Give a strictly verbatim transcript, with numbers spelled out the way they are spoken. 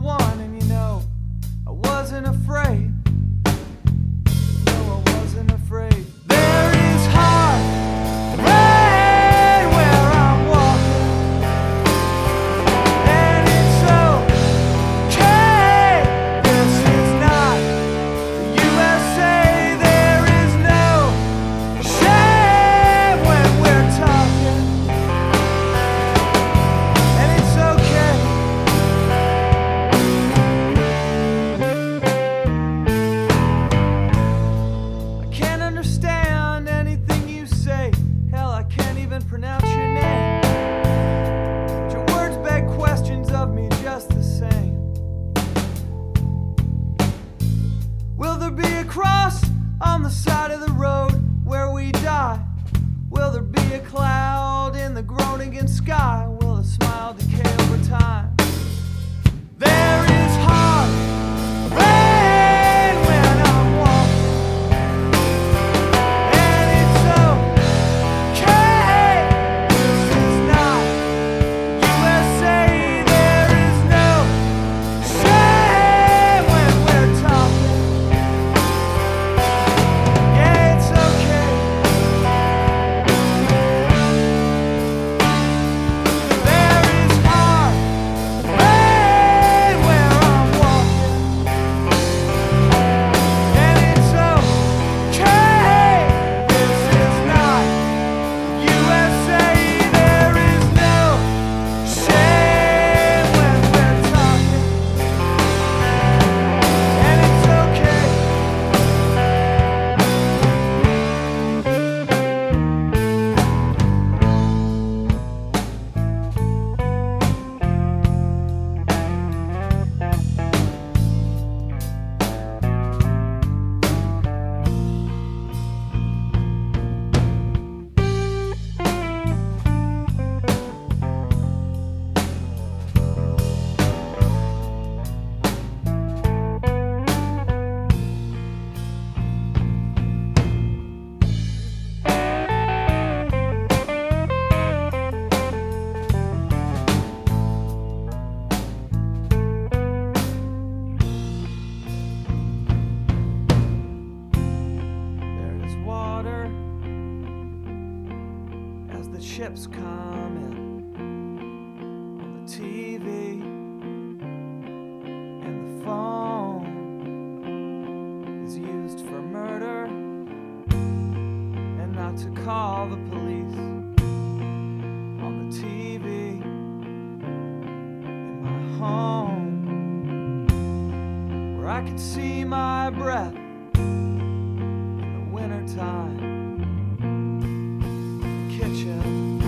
one, and you know, I wasn't afraid. No, I wasn't afraid. There is hard rain where I'm walking, and it's okay. This is not the U S A. There is no shame when we're talking, and it's okay. I can't understand anything you say. Hell, I can't even pronounce your name. But your words beg questions of me just the same. Will there be a cross on the side of the road where we die? Will there be a cloud in the groaning in sky? Will a smile decay over time? There is hard rain when I'm walking, and it's okay. This is not U S A. There is no shame when we're talking. Yeah, it's okay. There is hard rain where I'm walking, and it's okay. This is not U S A. There is no shame when we're talking, and it's okay. There is water as the ships come in on the T V and the phone is used for murder and not to call the police. On the T V in my home where I could see my breath in the wintertime, kitchen